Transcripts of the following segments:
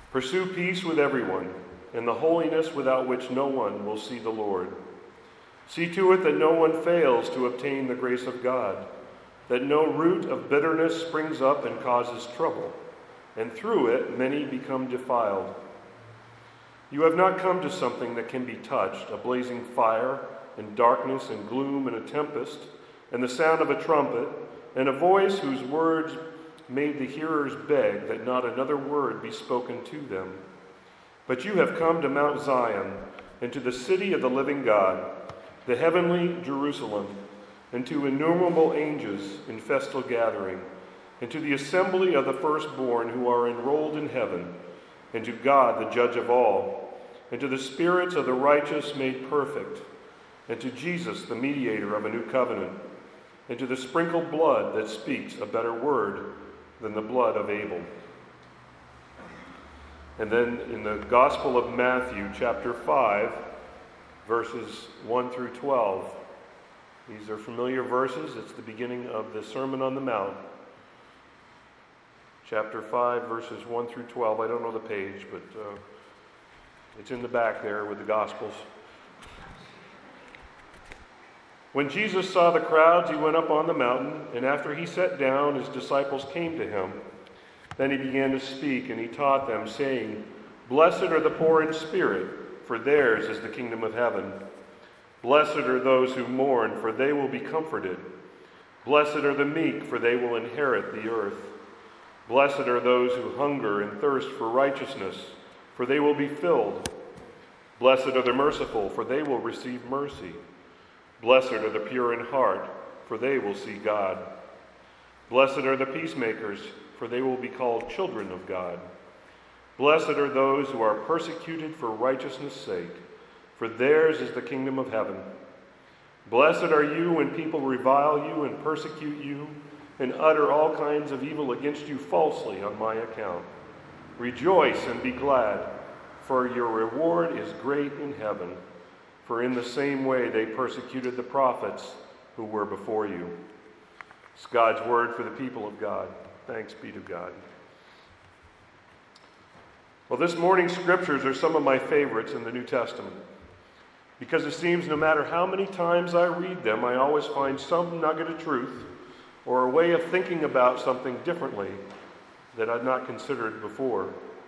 Pursue peace with everyone, and the holiness without which no one will see the Lord. See to it that no one fails to obtain the grace of God, that no root of bitterness springs up and causes trouble, and through it many become defiled. You have not come to something that can be touched, a blazing fire, and darkness, and gloom, and a tempest, and the sound of a trumpet, and a voice whose words made the hearers beg that not another word be spoken to them. But you have come to Mount Zion, and to the city of the living God, the heavenly Jerusalem, and to innumerable angels in festal gathering, and to the assembly of the firstborn who are enrolled in heaven, and to God the judge of all, and to the spirits of the righteous made perfect, and to Jesus the mediator of a new covenant, and to the sprinkled blood that speaks a better word than the blood of Abel. And then in the Gospel of Matthew, chapter 5, verses 1 through 12. These are familiar verses. It's the beginning of the Sermon on the Mount. Chapter 5, verses 1 through 12. I don't know the page, but it's in the back there with the Gospels. When Jesus saw the crowds, he went up on the mountain, and after he sat down, his disciples came to him. Then he began to speak, and he taught them, saying, Blessed are the poor in spirit, for theirs is the kingdom of heaven. Blessed are those who mourn, for they will be comforted. Blessed are the meek, for they will inherit the earth. Blessed are those who hunger and thirst for righteousness, for they will be filled. Blessed are the merciful, for they will receive mercy. Blessed are the pure in heart, for they will see God. Blessed are the peacemakers, for they will be called children of God. Blessed are those who are persecuted for righteousness' sake, for theirs is the kingdom of heaven. Blessed are you when people revile you and persecute you and utter all kinds of evil against you falsely on my account. Rejoice and be glad, for your reward is great in heaven. For in the same way they persecuted the prophets who were before you. It's God's word for the people of God. Thanks be to God. Well, this morning's scriptures are some of my favorites in the New Testament, because it seems no matter how many times I read them, I always find some nugget of truth or a way of thinking about something differently that I'd not considered before.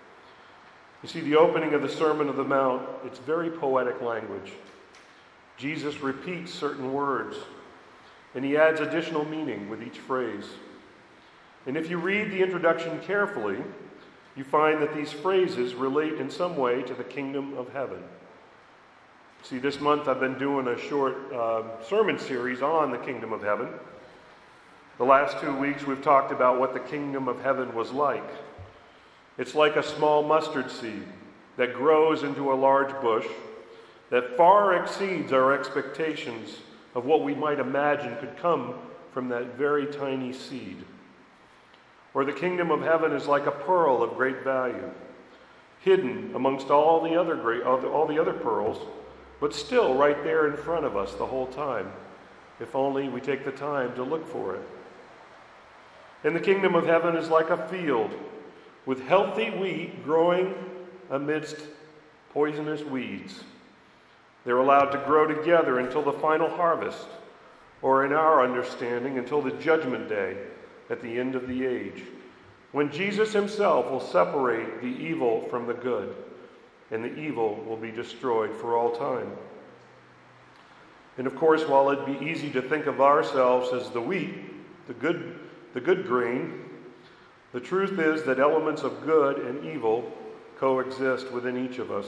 You see, the opening of the Sermon on the Mount, it's very poetic language. Jesus repeats certain words, and he adds additional meaning with each phrase. And if you read the introduction carefully, you find that these phrases relate in some way to the kingdom of heaven. See, this month I've been doing a short sermon series on the kingdom of heaven. The last 2 weeks we've talked about what the kingdom of heaven was like. It's like a small mustard seed that grows into a large bush that far exceeds our expectations of what we might imagine could come from that very tiny seed. Or the kingdom of heaven is like a pearl of great value, hidden amongst all the other pearls, but still right there in front of us the whole time, if only we take the time to look for it. And the kingdom of heaven is like a field with healthy wheat growing amidst poisonous weeds. They're allowed to grow together until the final harvest, or in our understanding, until the judgment day at the end of the age, when Jesus himself will separate the evil from the good, and the evil will be destroyed for all time. And of course, while it'd be easy to think of ourselves as the wheat, the good grain, the truth is that elements of good and evil coexist within each of us.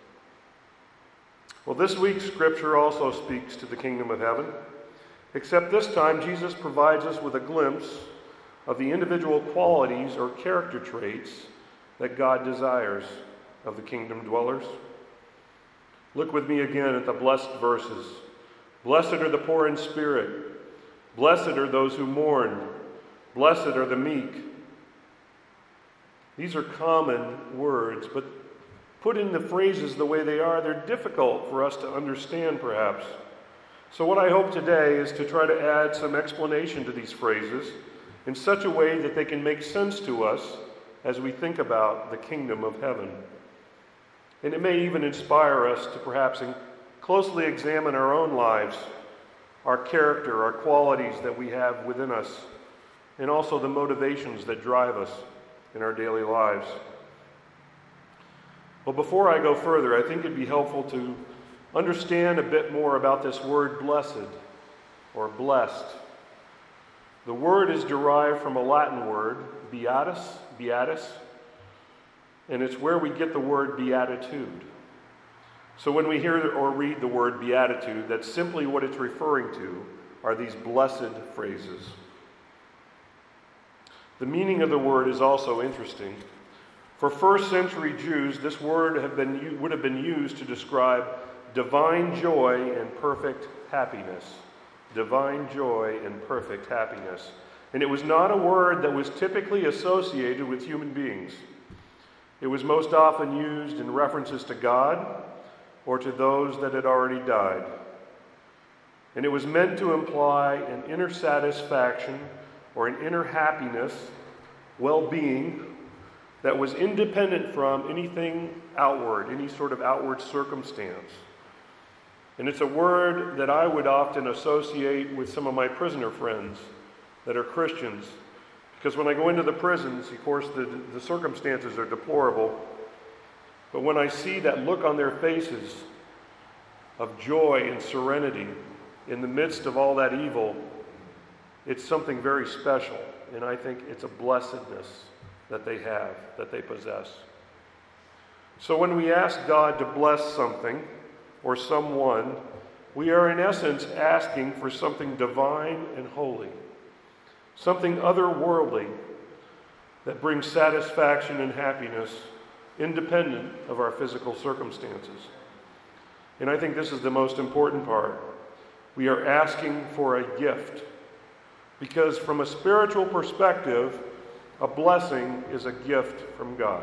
Well, this week's scripture also speaks to the kingdom of heaven, except this time Jesus provides us with a glimpse of the individual qualities or character traits that God desires of the kingdom dwellers. Look with me again at the blessed verses. Blessed are the poor in spirit. Blessed are those who mourn. Blessed are the meek. These are common words, but put in the phrases the way they are, they're difficult for us to understand, perhaps. So what I hope today is to try to add some explanation to these phrases in such a way that they can make sense to us as we think about the kingdom of heaven. And it may even inspire us to perhaps closely examine our own lives, our character, our qualities that we have within us, and also the motivations that drive us in our daily lives. Well, before I go further, I think it'd be helpful to understand a bit more about this word blessed or blessed. The word is derived from a Latin word, beatus, and it's where we get the word beatitude. So when we hear or read the word beatitude, that's simply what it's referring to, are these blessed phrases. The meaning of the word is also interesting. For first century Jews, this word would have been used to describe divine joy and perfect happiness. Divine joy and perfect happiness. And it was not a word that was typically associated with human beings. It was most often used in references to God or to those that had already died. And it was meant to imply an inner satisfaction or an inner happiness, well-being, that was independent from anything outward, any sort of outward circumstance. And it's a word that I would often associate with some of my prisoner friends that are Christians. Because when I go into the prisons, of course, the circumstances are deplorable. But when I see that look on their faces of joy and serenity in the midst of all that evil, it's something very special. And I think it's a blessedness that they have, that they possess. So when we ask God to bless something or someone, we are in essence asking for something divine and holy, something otherworldly that brings satisfaction and happiness independent of our physical circumstances. And I think this is the most important part. We are asking for a gift, because from a spiritual perspective, a blessing is a gift from God.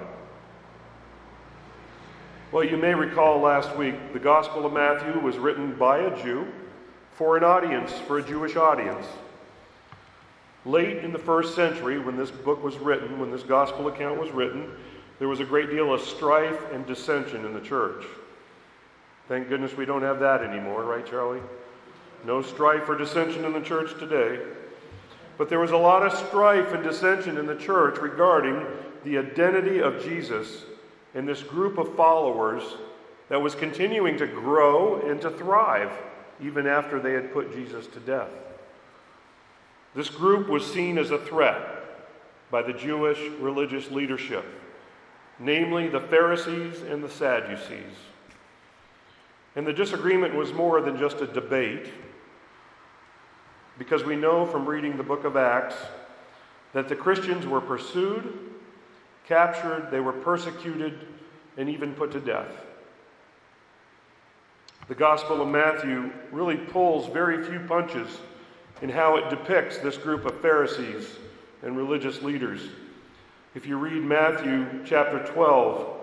Well, you may recall last week, the Gospel of Matthew was written by a Jew for an audience, for a Jewish audience. Late in the first century, when this book was written, when this Gospel account was written, there was a great deal of strife and dissension in the church. Thank goodness we don't have that anymore, right, Charlie? No strife or dissension in the church today. But there was a lot of strife and dissension in the church regarding the identity of Jesus and this group of followers that was continuing to grow and to thrive even after they had put Jesus to death. This group was seen as a threat by the Jewish religious leadership, namely the Pharisees and the Sadducees. And the disagreement was more than just a debate, because we know from reading the book of Acts that the Christians were pursued, captured, they were persecuted, and even put to death. The Gospel of Matthew really pulls very few punches in how it depicts this group of Pharisees and religious leaders. If you read Matthew chapter 12,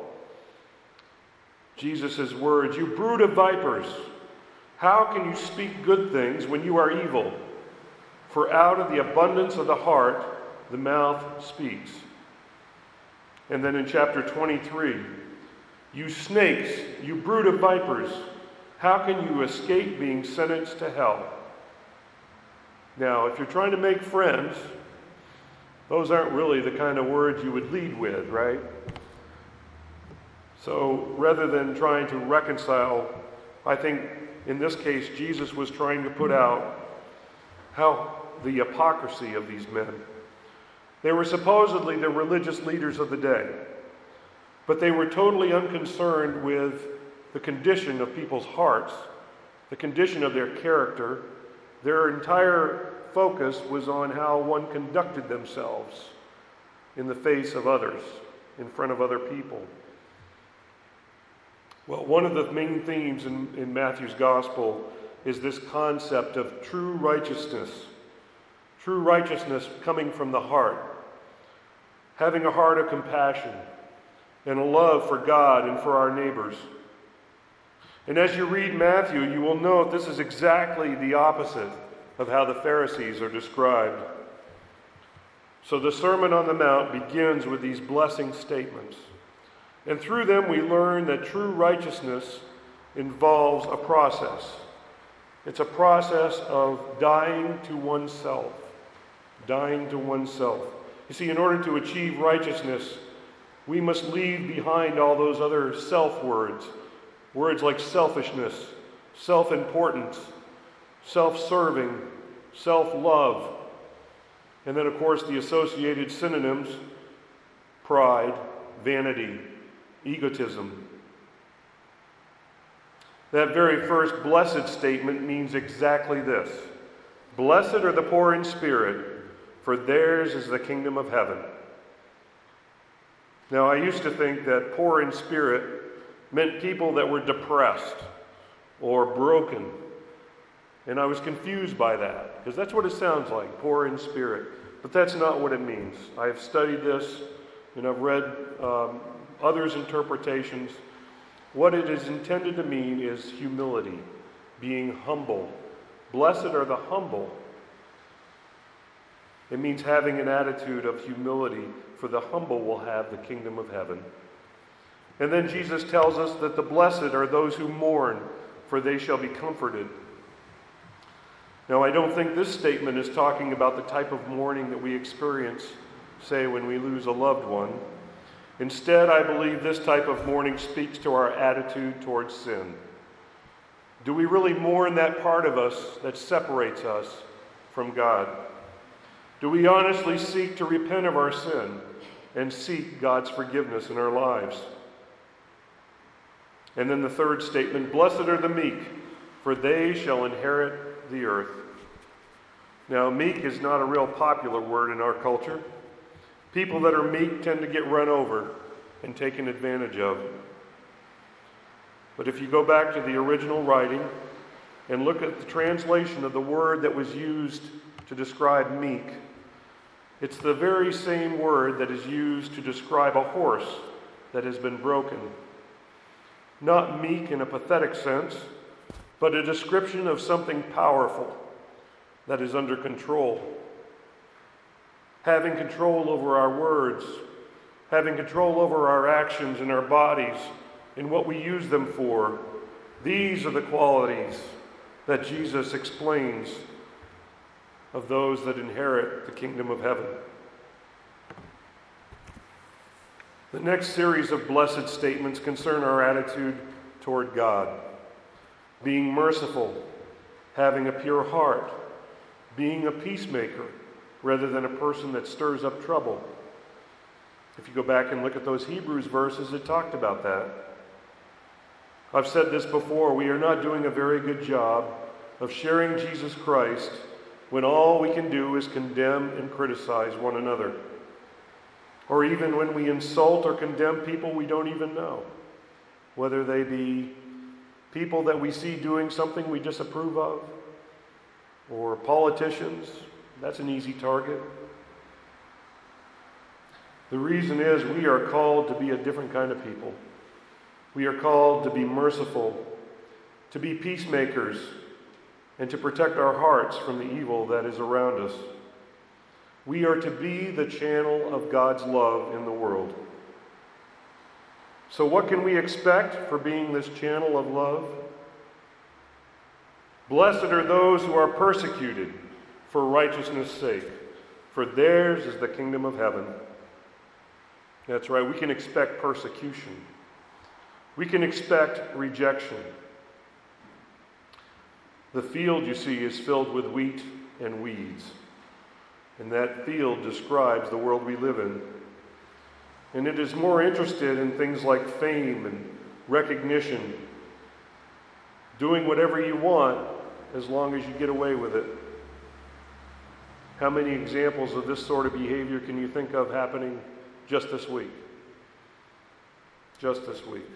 Jesus' words, "You brood of vipers, how can you speak good things when you are evil? For out of the abundance of the heart, the mouth speaks." And then in chapter 23, "You snakes, you brood of vipers, how can you escape being sentenced to hell?" Now, if you're trying to make friends, those aren't really the kind of words you would lead with, right? So rather than trying to reconcile, I think in this case, Jesus was trying to put out how the hypocrisy of these men. They were supposedly the religious leaders of the day, but they were totally unconcerned with the condition of people's hearts, the condition of their character. Their entire focus was on how one conducted themselves in the face of others, in front of other people. Well, one of the main themes in Matthew's gospel is this concept of true righteousness coming from the heart, having a heart of compassion and a love for God and for our neighbors. And as you read Matthew, you will note this is exactly the opposite of how the Pharisees are described. So the Sermon on the Mount begins with these blessing statements. And through them we learn that true righteousness involves a process. It's a process of dying to oneself. Dying to oneself. You see, in order to achieve righteousness, we must leave behind all those other self-words. Words like selfishness, self-importance, self-serving, self-love. And then, of course, the associated synonyms: pride, vanity, egotism. That very first blessed statement means exactly this. Blessed are the poor in spirit, for theirs is the kingdom of heaven. Now, I used to think that poor in spirit meant people that were depressed or broken. And I was confused by that, because that's what it sounds like, poor in spirit. But that's not what it means. I have studied this, and I've read others' interpretations. What it is intended to mean is humility, being humble. Blessed are the humble. It means having an attitude of humility, for the humble will have the kingdom of heaven. And then Jesus tells us that the blessed are those who mourn, for they shall be comforted. Now, I don't think this statement is talking about the type of mourning that we experience, say, when we lose a loved one. Instead, I believe this type of mourning speaks to our attitude towards sin. Do we really mourn that part of us that separates us from God? Do we honestly seek to repent of our sin and seek God's forgiveness in our lives? And then the third statement, blessed are the meek, for they shall inherit the earth. Now, meek is not a real popular word in our culture. People that are meek tend to get run over and taken advantage of. But if you go back to the original writing and look at the translation of the word that was used to describe meek, it's the very same word that is used to describe a horse that has been broken. Not meek in a pathetic sense, but a description of something powerful that is under control. Having control over our words, having control over our actions and our bodies and what we use them for. These are the qualities that Jesus explains of those that inherit the kingdom of heaven. The next series of blessed statements concern our attitude toward God. Being merciful, having a pure heart, being a peacemaker rather than a person that stirs up trouble. If you go back and look at those Hebrews verses, it talked about that. I've said this before, we are not doing a very good job of sharing Jesus Christ when all we can do is condemn and criticize one another. Or even when we insult or condemn people we don't even know, whether they be people that we see doing something we disapprove of, or politicians. That's an easy target. The reason is we are called to be a different kind of people. We are called to be merciful, to be peacemakers, and to protect our hearts from the evil that is around us. We are to be the channel of God's love in the world. So what can we expect for being this channel of love? Blessed are those who are persecuted for righteousness' sake, for theirs is the kingdom of heaven. That's right, we can expect persecution. We can expect rejection. The field, you see, is filled with wheat and weeds. And that field describes the world we live in. And it is more interested in things like fame and recognition, doing whatever you want as long as you get away with it. How many examples of this sort of behavior can you think of happening just this week? Just this week.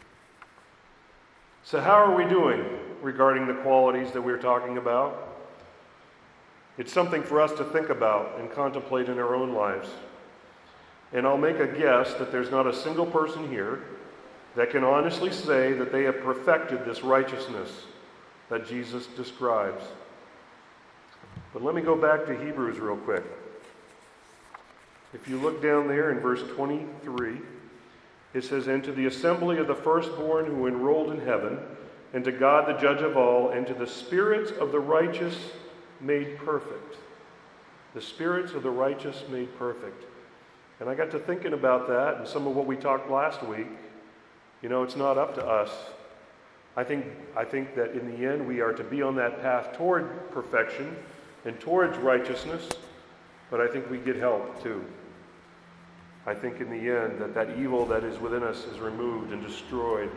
So how are we doing regarding the qualities that we're talking about? It's something for us to think about and contemplate in our own lives. And I'll make a guess that there's not a single person here that can honestly say that they have perfected this righteousness that Jesus describes. But let me go back to Hebrews real quick. If you look down there in verse 23, it says, "And to the assembly of the firstborn who enrolled in heaven, and to God the judge of all, and to the spirits of the righteous made perfect." The spirits of the righteous made perfect. And I got to thinking about that and some of what we talked last week. It's not up to us. I think that in the end we are to be on that path toward perfection and towards righteousness, but I think we get help too. I think in the end that evil that is within us is removed and destroyed.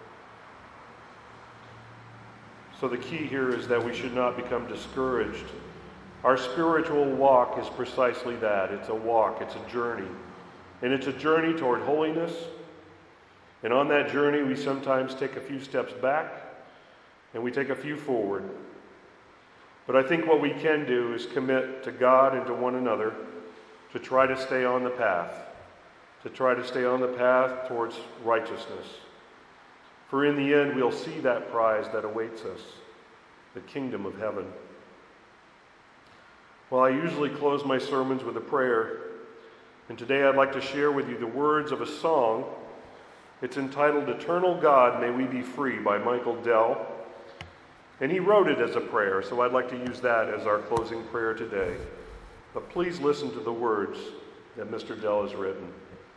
So the key here is that we should not become discouraged. Our spiritual walk is precisely that. It's a walk, it's a journey. And it's a journey toward holiness. And on that journey, we sometimes take a few steps back and we take a few forward. But I think what we can do is commit to God and to one another to try to stay on the path, towards righteousness. For in the end, we'll see that prize that awaits us, the kingdom of heaven. Well, I usually close my sermons with a prayer, and today I'd like to share with you the words of a song. It's entitled "Eternal God, May We Be Free" by Michael Dell. And he wrote it as a prayer, so I'd like to use that as our closing prayer today. But please listen to the words that Mr. Dell has written.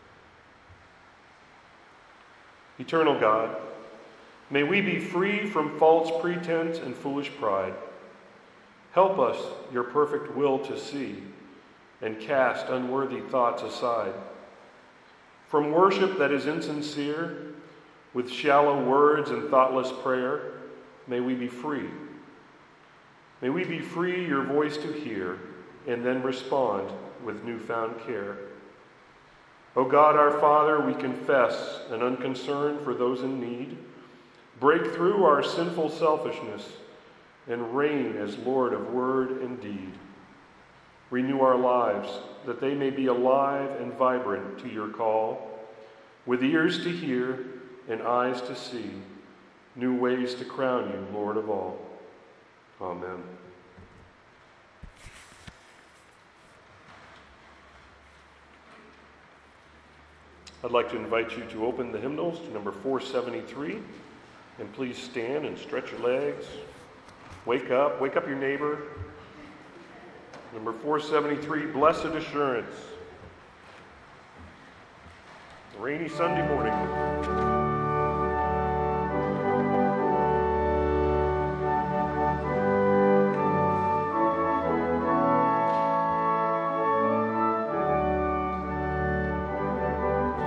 Eternal God, may we be free from false pretense and foolish pride. Help us your perfect will to see and cast unworthy thoughts aside. From worship that is insincere, with shallow words and thoughtless prayer, may we be free. May we be free your voice to hear and then respond with newfound care. O God our Father, we confess an unconcern for those in need. Break through our sinful selfishness and reign as Lord of word and deed. Renew our lives that they may be alive and vibrant to your call, with ears to hear and eyes to see, new ways to crown you Lord of all. Amen. I'd like to invite you to open the hymnals to number 473, and please stand and stretch your legs. Wake up your neighbor. Number 473, Blessed Assurance. Rainy Sunday morning.